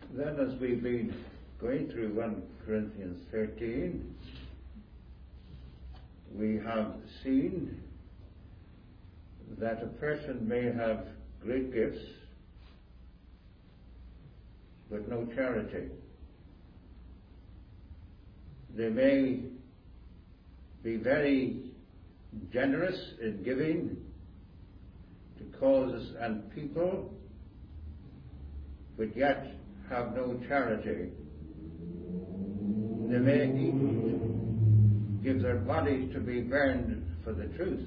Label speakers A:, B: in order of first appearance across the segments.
A: Then, as we've been going through 1 Corinthians 13, we have seen that a person may have great gifts but no charity. They may be very generous in giving to causes and people, but yet have no charity. They may even give their bodies to be burned for the truth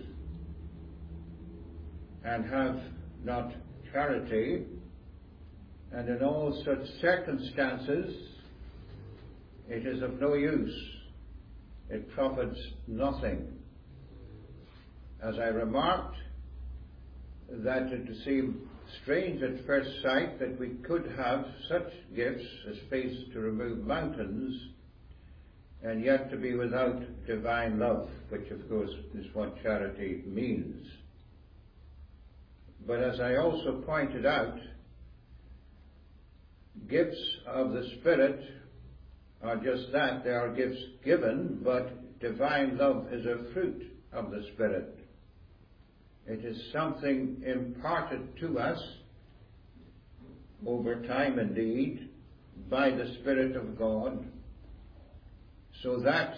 A: and have not charity, and in all such circumstances it is of no use. It profits nothing. As I remarked, that it would seem strange at first sight that we could have such gifts as faith to remove mountains and yet to be without divine love, which of course is what charity means. But as I also pointed out, gifts of the Spirit are just that. They are gifts given, but divine love is a fruit of the Spirit. It is something imparted to us over time indeed by the Spirit of God, so that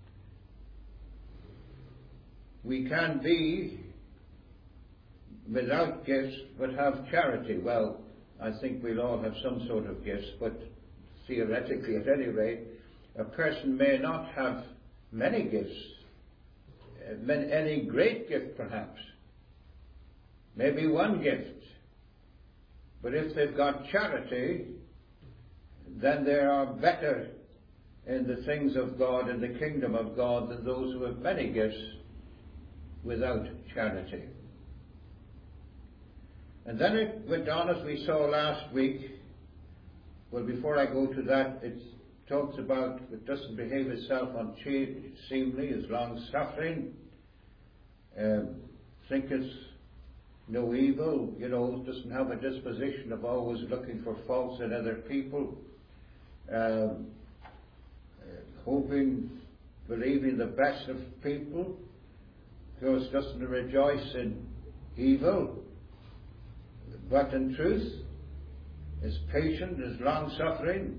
A: we can be without gifts but have charity. Well, I think we'll all have some sort of gifts, but theoretically at any rate, a person may not have many gifts, any great gift perhaps, maybe one gift, but if they've got charity, then they are better in the things of God and the kingdom of God than those who have many gifts without charity. And then it went on, as we saw last week. Well, before I go to that, it talks about it doesn't behave itself unseemly, is long-suffering, thinketh no evil, doesn't have a disposition of always looking for faults in other people, hoping, believing the best of people, of course doesn't rejoice in evil, but in truth is patient, is long-suffering.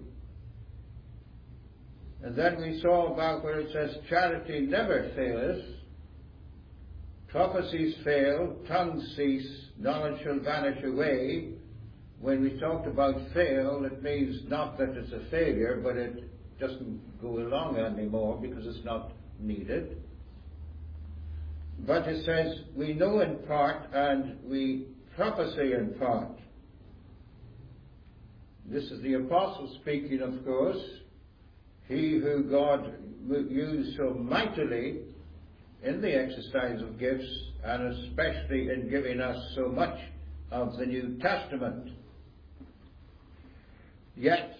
A: And then we saw about where it says charity never faileth, prophecies fail, tongues cease, knowledge shall vanish away. When we talked about fail, it means not that it's a failure, but it doesn't go along anymore because it's not needed. But it says we know in part and we prophesy in part. This is the apostle speaking, of course, he who God used so mightily in the exercise of gifts, and especially in giving us so much of the New Testament. Yet,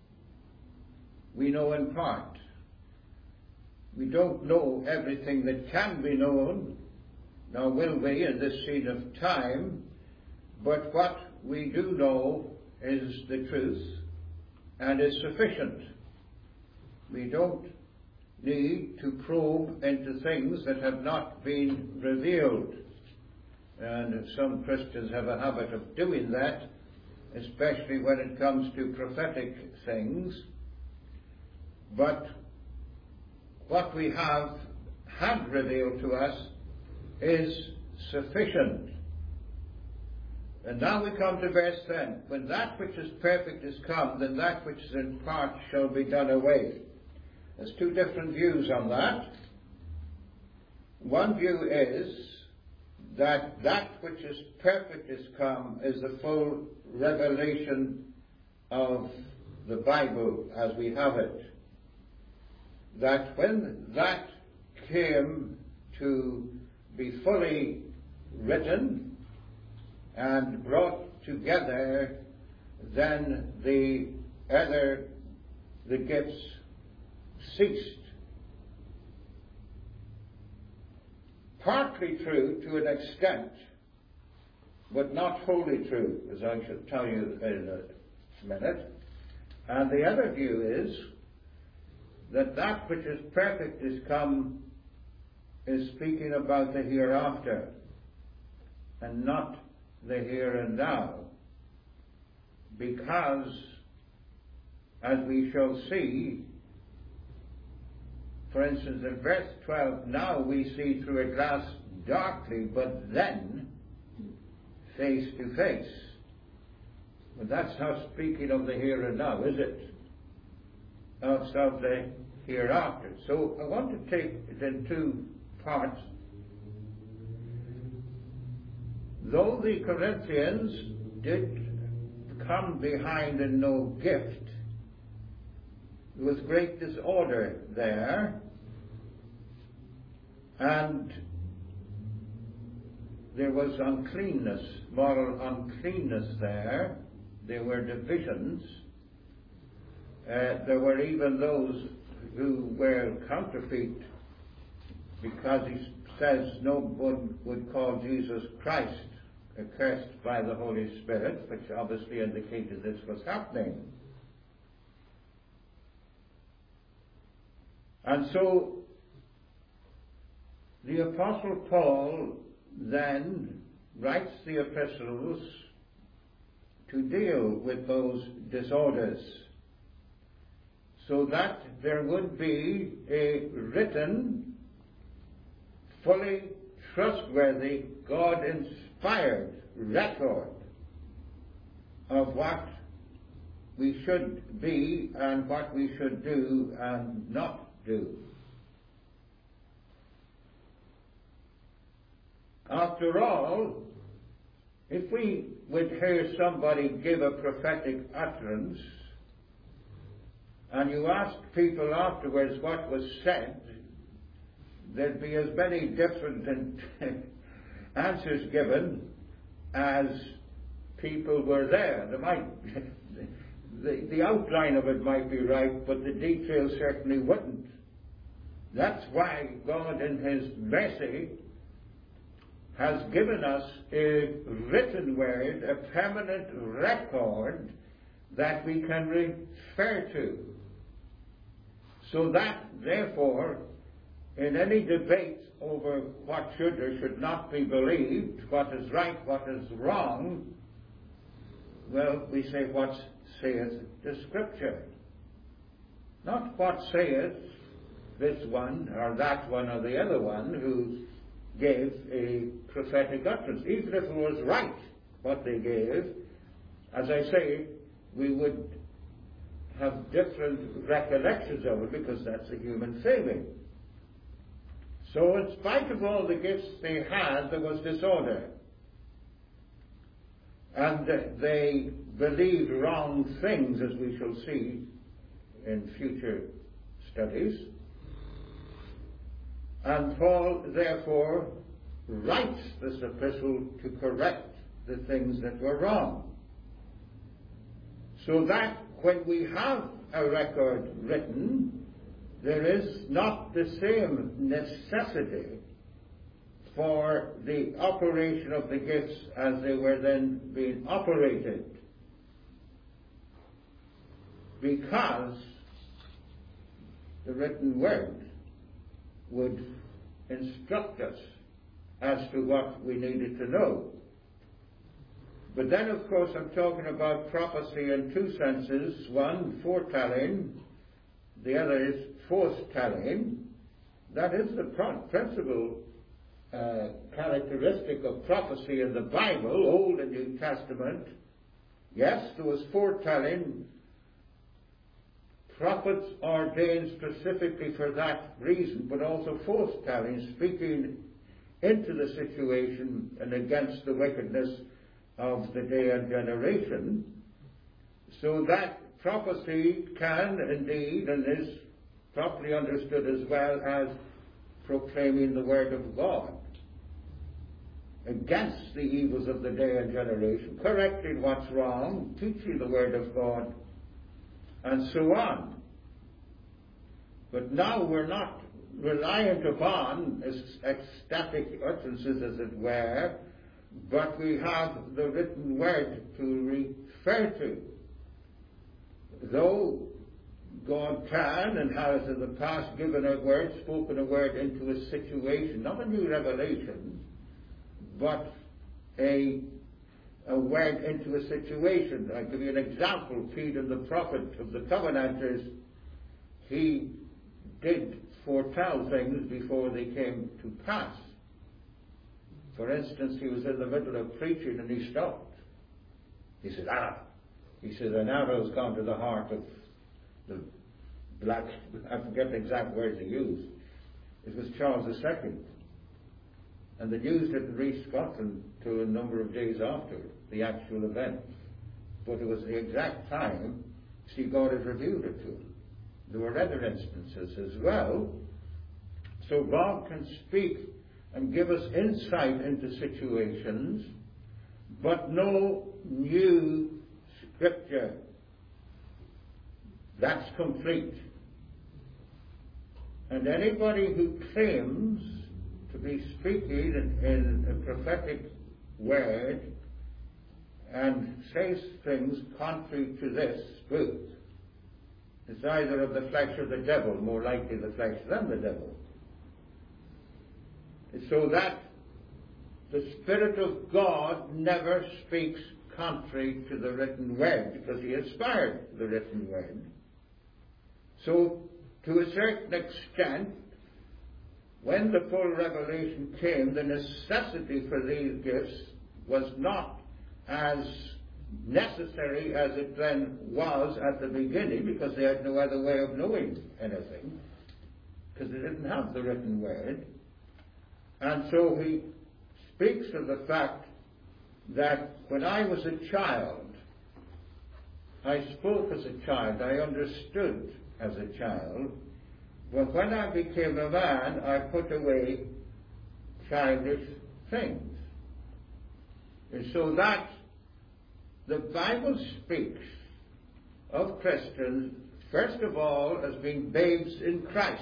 A: we know in part. We don't know everything that can be known, nor will we in this scene of time, but what we do know is the truth and is sufficient. We don't need to probe into things that have not been revealed. And some Christians have a habit of doing that, especially when it comes to prophetic things. But what we have had revealed to us is sufficient. And now we come to verse 10. When that which is perfect is come, then that which is in part shall be done away. There's two different views on that. One view is that that which is perfect is come is the full revelation of the Bible as we have it. That when that came to be fully written and brought together, then the gifts ceased. Partly true to an extent, but not wholly true, as I shall tell you in a minute. And the other view is that that which is perfect is come is speaking about the hereafter and not the here and now. Because, as we shall see, for instance, in verse 12, now we see through a glass darkly, but then face to face. But that's not speaking of the here and now, is it? It's of the hereafter. So I want to take it in two parts. Though the Corinthians did come behind in no gift, there was great disorder there, and there was uncleanness, moral uncleanness there. There were divisions. There were even those who were counterfeit, because he says no one would call Jesus Christ accursed by the Holy Spirit, which obviously indicated this was happening. And so the Apostle Paul then writes the epistles to deal with those disorders, so that there would be a written, fully trustworthy, God-inspired record of what we should be and what we should do and not do. After all, if we would hear somebody give a prophetic utterance, and you ask people afterwards what was said, there'd be as many different answers given as people were there. There might, the outline of it might be right, but the details certainly wouldn't. That's why God in His mercy has given us a written word, a permanent record that we can refer to. So that, therefore, in any debate over what should or should not be believed, what is right, what is wrong, well, we say, what saith the Scripture? Not what saith this one or that one or the other one who gave a prophetic utterance. Even if it was right what they gave, as I say, we would have different recollections of it, because that's a human failing. So in spite of all the gifts they had, there was disorder. And they believed wrong things, as we shall see in future studies. And Paul, therefore, writes this epistle to correct the things that were wrong. So that when we have a record written, there is not the same necessity for the operation of the gifts as they were then being operated, because the written word would instruct us as to what we needed to know. But then, of course, I'm talking about prophecy in two senses. One, foretelling. The other is forthtelling. That is the principal characteristic of prophecy in the Bible, Old and New Testament. Yes, there was foretelling. Prophets ordained specifically for that reason, but also forthtelling, speaking into the situation and against the wickedness of the day and generation, so that prophecy can indeed and is properly understood as well as proclaiming the word of God against the evils of the day and generation, correcting what's wrong, teaching the word of God, and so on. But now we're not reliant upon ecstatic utterances, as it were, but we have the written word to refer to. though God can and has in the past given a word, spoken a word into a situation, not a new revelation, but a word into a situation. I'll give you an example. Peter, the prophet of the Covenanters, he did foretell things before they came to pass. For instance, he was in the middle of preaching and he stopped. He said, He said, an arrow's gone to the heart of the black, I forget the exact words he used. It was Charles II. And the news didn't reach Scotland till a number of days after the actual event. But it was the exact time, see, God had revealed it to him. There were other instances as well. So God can speak and give us insight into situations, but no new scripture. That's complete. And anybody who claims to be speaking in a prophetic word and says things contrary to this book is either of the flesh or the devil, more likely the flesh than the devil. So that the Spirit of God never speaks contrary to the written word, because he inspired the written word. So, to a certain extent, when the full revelation came, the necessity for these gifts was not as necessary as it then was at the beginning, because they had no other way of knowing anything, because they didn't have the written word. And so he speaks of the fact that when I was a child, I spoke as a child, I understood as a child, but when I became a man, I put away childish things. And so that the Bible speaks of Christians, first of all, as being babes in Christ,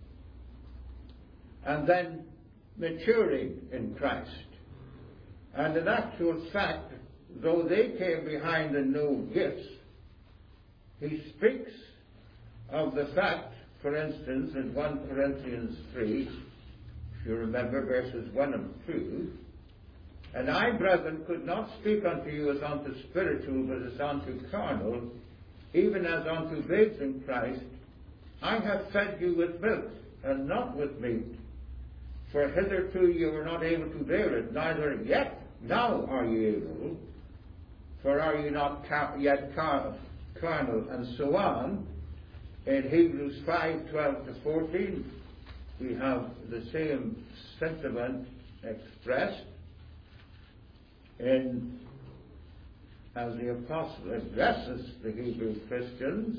A: and then maturing in Christ. And in actual fact, though they came behind the new gifts, he speaks of the fact, for instance, in 1 Corinthians 3, if you remember verses 1 and 2, and I, brethren, could not speak unto you as unto spiritual, but as unto carnal, even as unto babes in Christ. I have fed you with milk, and not with meat. For hitherto you were not able to bear it, neither yet now are you able. For are you not yet carnal, and so on. In Hebrews 5:12-14, we have the same sentiment expressed as the apostle addresses the Hebrew Christians.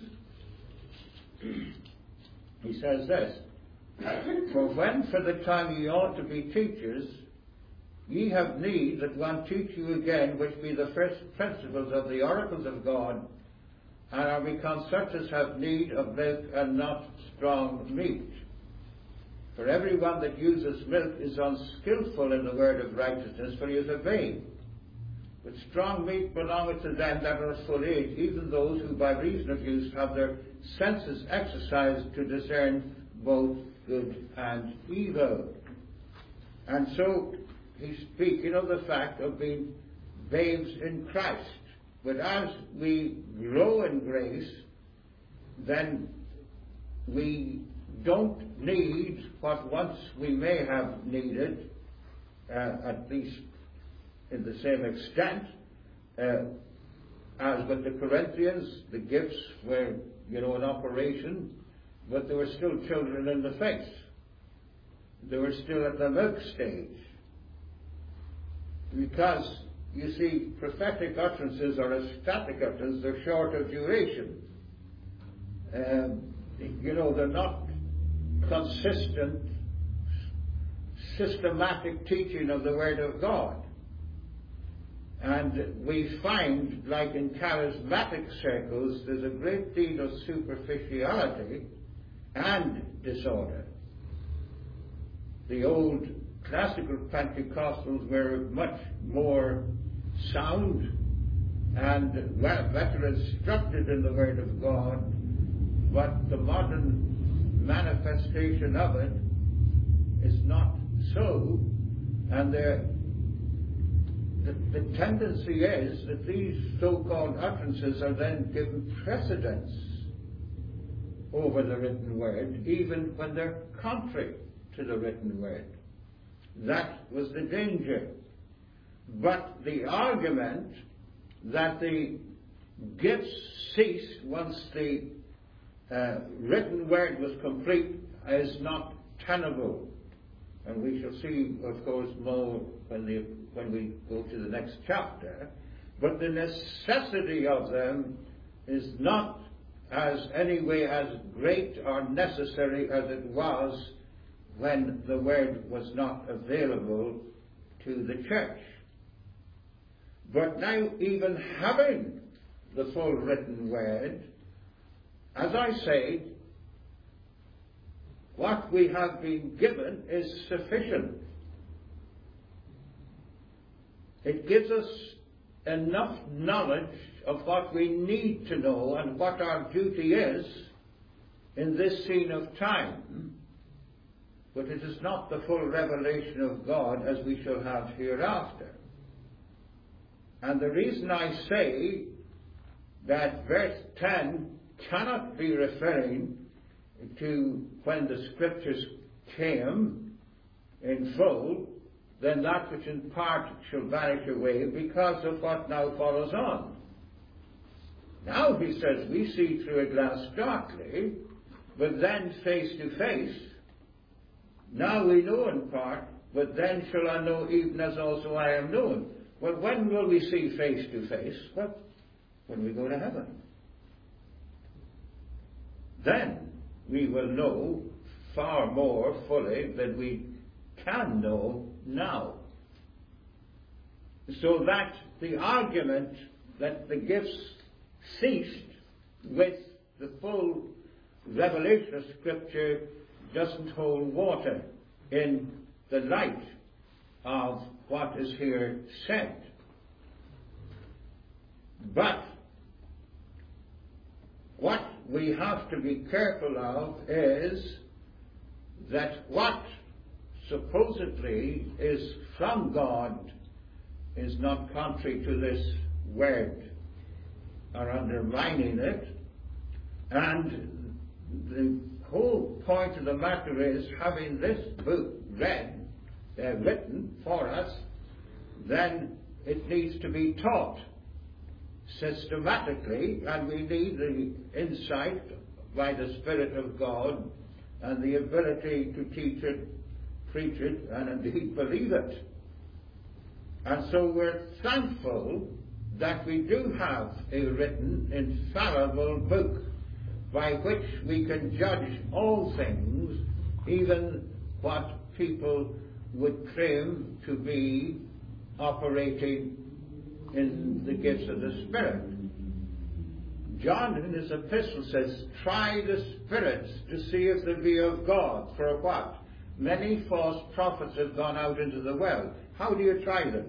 A: He says this, For when for the time ye ought to be teachers, ye have need that one teach you again, which be the first principles of the oracles of God, and are become such as have need of milk and not strong meat. For every one that uses milk is unskillful in the word of righteousness, for he is a babe. But strong meat belongeth to them that are full age, even those who by reason of use have their senses exercised to discern both good and evil. And so he's speaking of the fact of being babes in Christ. But as we grow in grace, then we don't need what once we may have needed, at least in the same extent, as with the Corinthians. The gifts were, in operation, but they were still children in the faith. They were still at the milk stage. Because, you see, prophetic utterances are a static utterance, they're short of duration. They're not consistent, systematic teaching of the Word of God. And we find, like in charismatic circles, there's a great deal of superficiality and disorder. The old classical Pentecostals were much more sound and better instructed in the Word of God, but the modern manifestation of it is not so, and the tendency is that these so-called utterances are then given precedence over the written Word, even when they're contrary to the written Word. That was the danger. But the argument that the gifts ceased once the written Word was complete is not tenable. And we shall see, of course, more when we go to the next chapter. But the necessity of them is not as anyway as great or necessary as it was when the Word was not available to the church. But now, even having the full written Word, as I say, what we have been given is sufficient. It gives us enough knowledge of what we need to know and what our duty is in this scene of time, but it is not the full revelation of God as we shall have hereafter. And the reason I say that verse 10 cannot be referring to when the Scriptures came in full, then that which in part shall vanish away because of what now follows on. Now, he says, we see through a glass darkly, but then face to face. Now we know in part, but then shall I know even as also I am known. Well, when will we see face to face? Well, when we go to heaven. Then we will know far more fully than we can know now. So that the argument that the gifts ceased with the full revelation of Scripture doesn't hold water in the light of what is here said. But what we have to be careful of is that what supposedly is from God is not contrary to this Word or undermining it. And the whole point of the matter is, having this book written for us, then it needs to be taught systematically, and we need the insight by the Spirit of God and the ability to teach it, preach it, and indeed believe it. And so we're thankful that we do have a written, infallible book by which we can judge all things, even what people would claim to be operating in the gifts of the Spirit. John in his epistle says, try the spirits to see if they be of God. For what? Many false prophets have gone out into the world. How do you try them?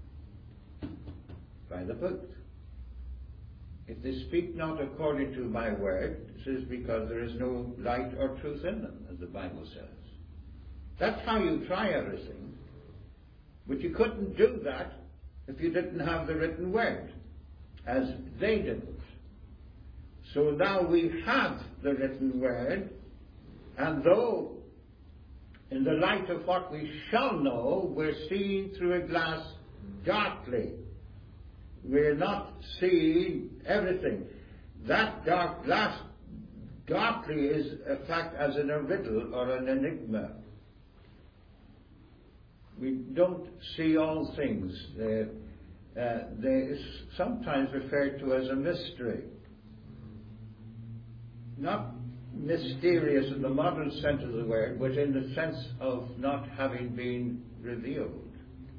A: By the book. If they speak not according to my word, this is because there is no light or truth in them, as the Bible says. That's how you try everything. But you couldn't do that if you didn't have the written word, as they didn't. So now we have the written word, and though in the light of what we shall know, we're seeing through a glass darkly. We're not seeing everything. That dark glass darkly is a fact as in a riddle or an enigma. We don't see all things. They're sometimes referred to as a mystery. Not mysterious in the modern sense of the word, but in the sense of not having been revealed.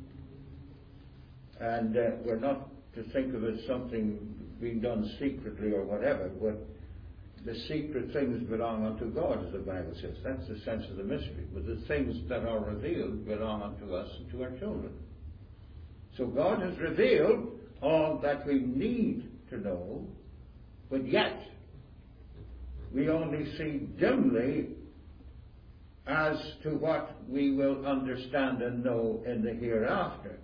A: And we're not to think of it as something being done secretly or whatever, but the secret things belong unto God, as the Bible says. That's the sense of the mystery. But the things that are revealed belong unto us and to our children. So God has revealed all that we need to know, but yet we only see dimly as to what we will understand and know in the hereafter.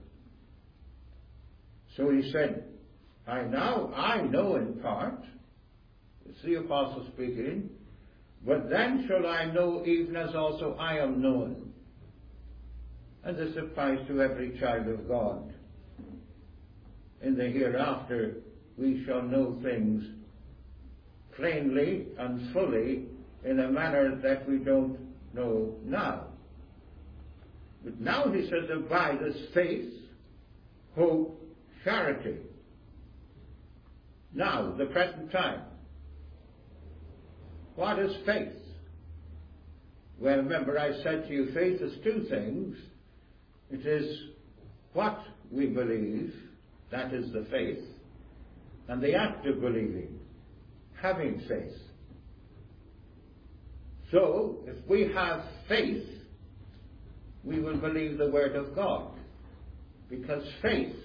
A: So he said, I know in part, it's the apostle speaking, but then shall I know even as also I am known. And this applies to every child of God. In the hereafter, we shall know things plainly and fully in a manner that we don't know now. But now he says, abide as faith, hope, charity. Now, the present time. What is faith? Well, remember I said to you, faith is two things. It is what we believe, that is the faith, and the act of believing, having faith. So, if we have faith, we will believe the word of God, because faith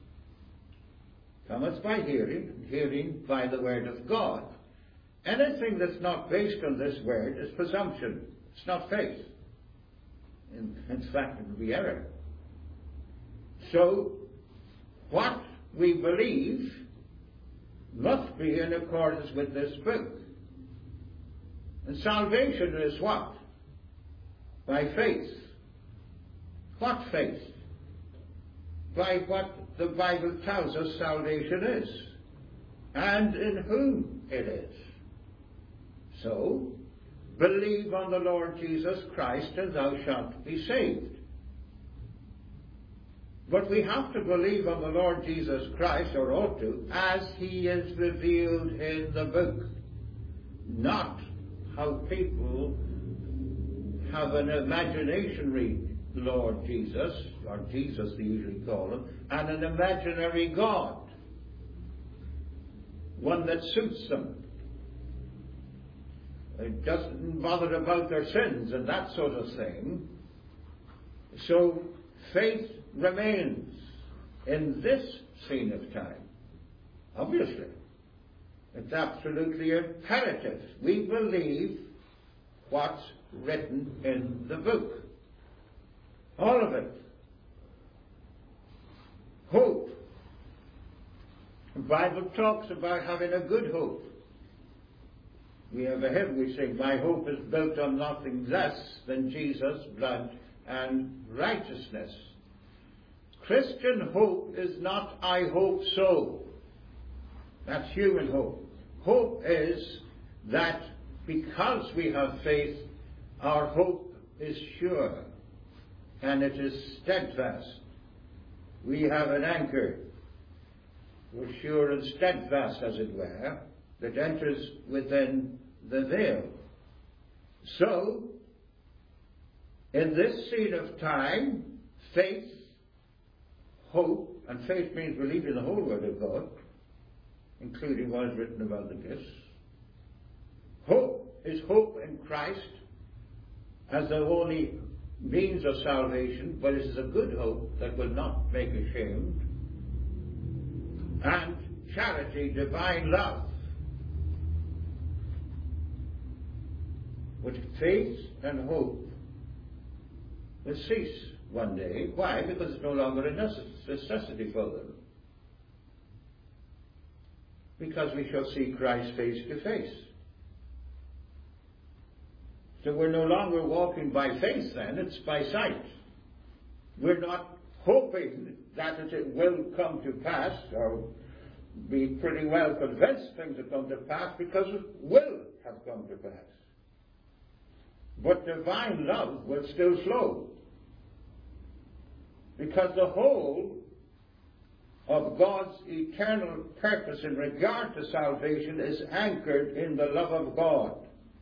A: cometh by hearing, and hearing by the word of God. Anything that's not based on this word is presumption. It's not faith. In fact, it would be error. So, what we believe must be in accordance with this book. And salvation is what? By faith. What faith? By what the Bible tells us salvation is, and in whom it is. So, believe on the Lord Jesus Christ and thou shalt be saved. But we have to believe on the Lord Jesus Christ, or ought to, as he is revealed in the book. Not how people have an imaginary Lord Jesus, or Jesus they usually call him, and an imaginary God. One that suits them. It doesn't bother about their sins and that sort of thing. So faith remains in this scene of time. Obviously. It's absolutely imperative. We believe what's written in the book. All of it. Hope. The Bible talks about having a good hope. We have a hymn we sing, my hope is built on nothing less than Jesus' blood and righteousness. Christian hope is not I hope so. That's human hope. Hope is that because we have faith, our hope is sure and it is steadfast. We have an anchor, sure and steadfast as it were, that enters within the veil. So, in this scene of time, faith, hope, and faith means believing the whole Word of God, including what is written about the gifts. Hope is hope in Christ as the only means of salvation, but it is a good hope that will not make ashamed. And charity, divine love. But faith and hope will cease one day. Why? Because it's no longer a necessity for them. Because we shall see Christ face to face. So we're no longer walking by faith then, it's by sight. We're not hoping that it will come to pass, or be pretty well convinced things will come to pass, because it will have come to pass. But divine love will still flow. Because the whole of God's eternal purpose in regard to salvation is anchored in the love of God.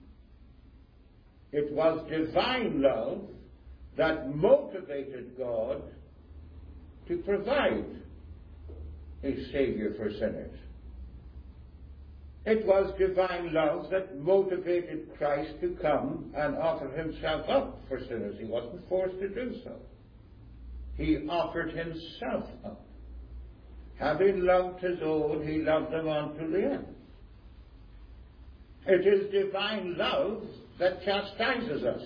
A: It was divine love that motivated God to provide a Savior for sinners. It was divine love that motivated Christ to come and offer himself up for sinners. He wasn't forced to do so. He offered himself up. Having loved his own, he loved them unto the end. It is divine love that chastises us.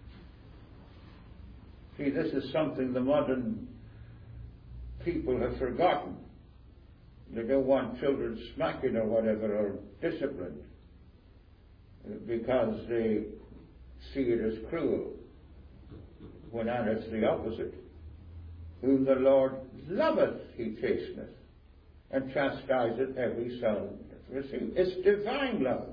A: See, this is something the modern people have forgotten. They don't want children smacking or whatever, or disciplined, because they see it as cruel, when it's the opposite. Whom the Lord loveth, he chasteneth, and chastiseth every son that receives. It's divine love.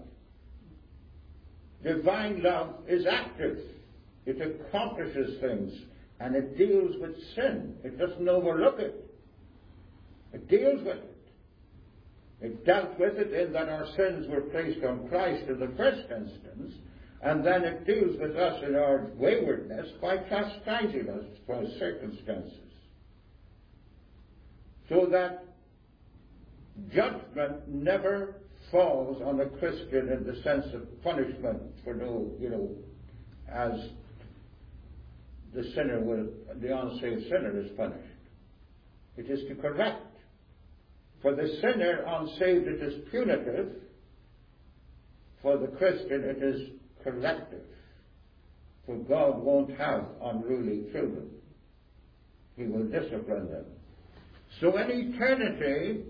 A: Divine love is active. It accomplishes things, and it deals with sin. It doesn't overlook it. It deals with it. It dealt with it in that our sins were placed on Christ in the first instance, and then it deals with us in our waywardness by chastising us for circumstances. So that judgment never falls on a Christian in the sense of punishment for as the unsaved sinner is punished. It is to correct. For the sinner unsaved it is punitive. For the Christian it is corrective. For God won't have unruly children. He will discipline them. So in eternity,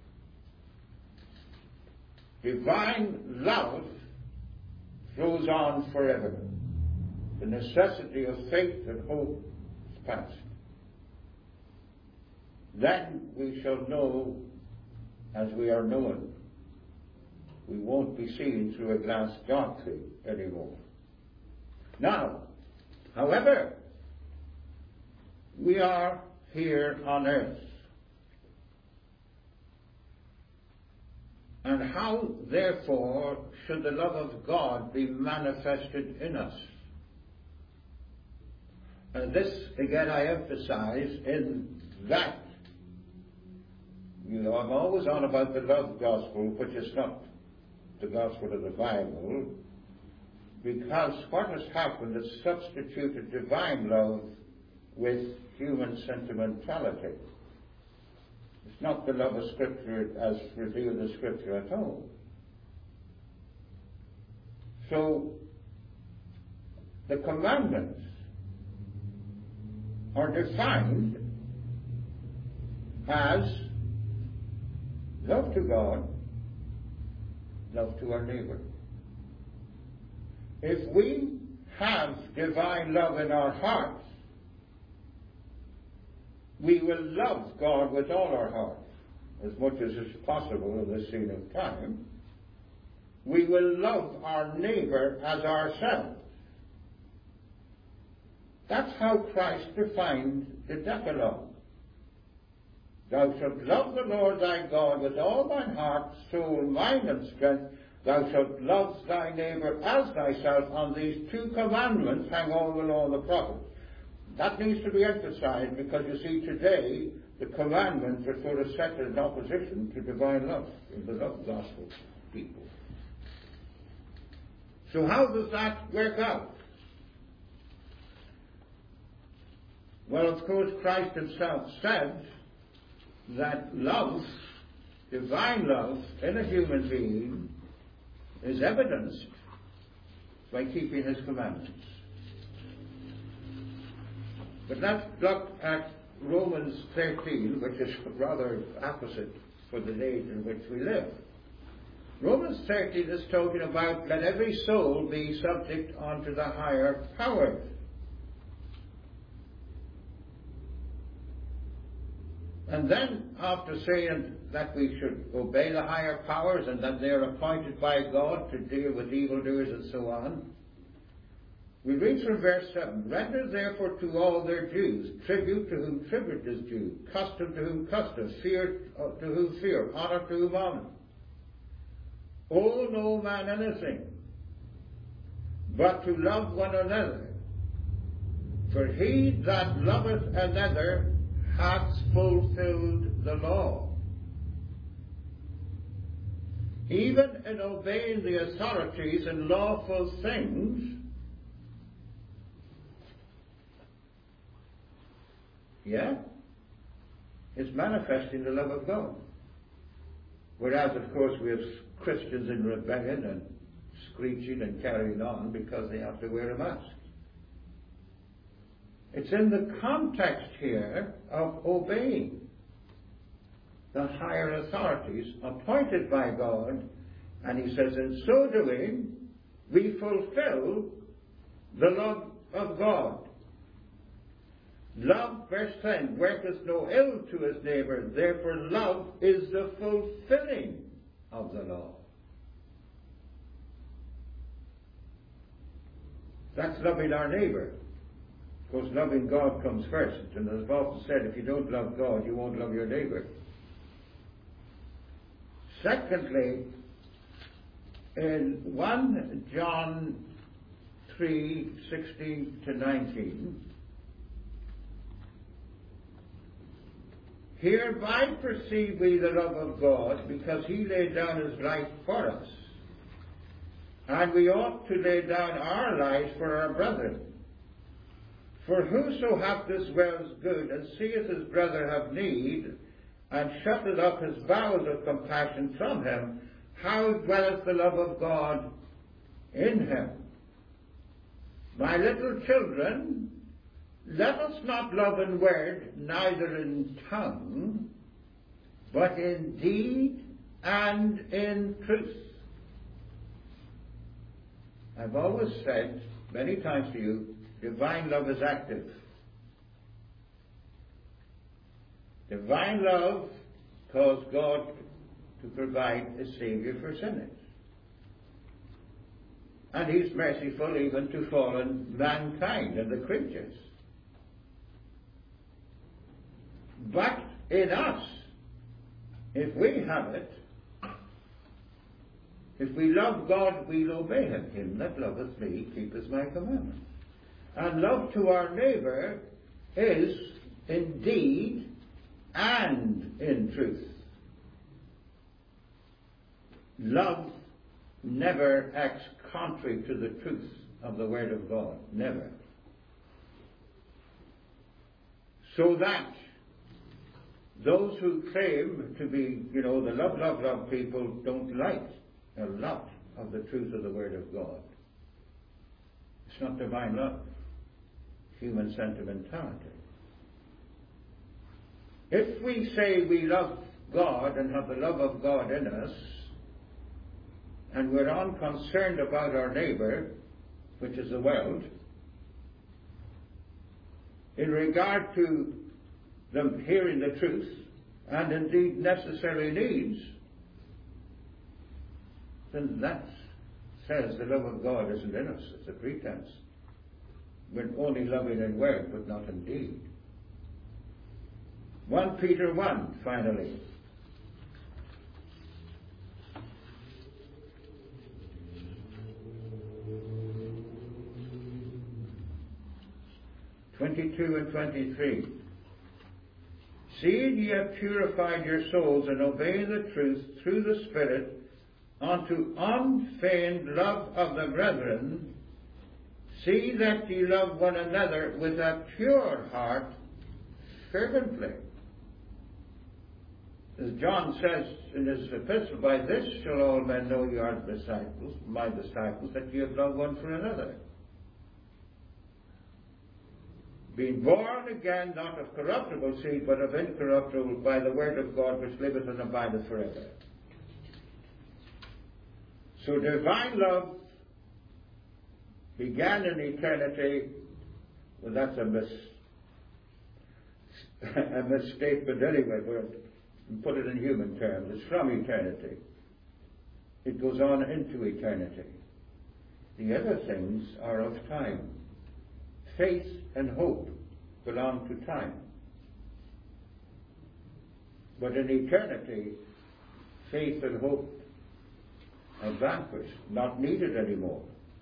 A: divine love flows on forever. The necessity of faith and hope is past. Then we shall know as we are known. We won't be seen through a glass darkly anymore. Now, however, we are here on earth. And how, therefore, should the love of God be manifested in us? And this, again, I emphasize in that. I'm always on about the love gospel, which is not the gospel of the Bible, because what has happened is substituted divine love with human sentimentality. It's not the love of Scripture as revealed in Scripture at all. So, the commandments are defined as love to God, love to our neighbor. If we have divine love in our hearts, we will love God with all our heart, as much as is possible in this scene of time. We will love our neighbor as ourselves. That's how Christ defined the Decalogue. Thou shalt love the Lord thy God with all thine heart, soul, mind, and strength. Thou shalt love thy neighbor as thyself. On these two commandments hang all the law and the prophets. That needs to be emphasized, because you see today the commandments are sort of set in opposition to divine love in the love gospel people. So how does that work out? Well, of course, Christ himself said that love, divine love in a human being, is evidenced by keeping his commandments. But let's look at Romans 13, which is rather opposite for the age in which we live. Romans 13 is talking about let every soul be subject unto the higher powers. And then, after saying that we should obey the higher powers and that they are appointed by God to deal with evildoers and so on, we read from verse 7, render therefore to all their dues, tribute to whom tribute is due, custom to whom custom, fear to whom fear, honor to whom honor. Owe no man anything, but to love one another. For he that loveth another hath fulfilled the law. Even in obeying the authorities in lawful things, is manifesting the love of God. Whereas, of course, we have Christians in rebellion and screeching and carrying on because they have to wear a mask. It's in the context here of obeying the higher authorities appointed by God, and he says, in so doing, we fulfill the love of God. Love, verse 10, worketh no ill to his neighbour, therefore love is the fulfilling of the law. That's loving our neighbour. Of course, loving God comes first. And as I've often said, if you don't love God, you won't love your neighbour. Secondly, in 1 John 3:16-19, hereby perceive we the love of God, because he laid down his life for us. And we ought to lay down our lives for our brethren. For whoso hath this world's good, and seeth his brother have need, and shutteth up his bowels of compassion from him, how dwelleth the love of God in him? My little children, let us not love in word, neither in tongue, but in deed and in truth. I've always said, many times to you, divine love is active. Divine love caused God to provide a Saviour for sinners. And he's merciful even to fallen mankind and the creatures. But in us, if we have it, if we love God, we'll obey him. Him that loveth me keepeth my commandments. And love to our neighbour is in deed and in truth. Love never acts contrary to the truth of the Word of God. Never. So that those who claim to be, the love people don't like a lot of the truth of the Word of God. It's not divine love. Human sentimentality. If we say we love God and have the love of God in us, and we're unconcerned about our neighbour, which is the world, in regard to them hearing the truth, and indeed necessary needs, then that says the love of God isn't in us. It's a pretense. We're only loving in word, but not in deed. 1 Peter 1, finally. (22 and 23). Seeing ye have purified your souls and obeying the truth through the Spirit, unto unfeigned love of the brethren, see that ye love one another with a pure heart fervently. As John says in his epistle, by this shall all men know ye are disciples, my disciples, that ye have loved one for another. Being born again, not of corruptible seed, but of incorruptible, by the word of God, which liveth and abideth forever. So divine love began in eternity. Well, that's a misstatement anyway. We'll put it in human terms. It's from eternity. It goes on into eternity. The other things are of time. Faith and hope belong to time. But in eternity, faith and hope are vanquished, not needed anymore.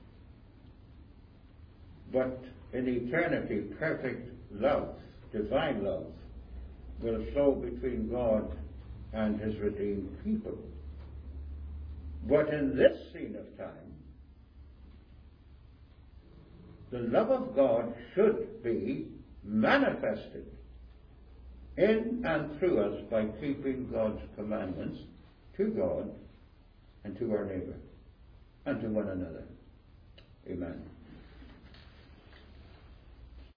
A: But in eternity, perfect love, divine love, will flow between God and his redeemed people. But in this scene of time, the love of God should be manifested. in and through us by keeping God's commandments to God and to our neighbour and to one another. Amen.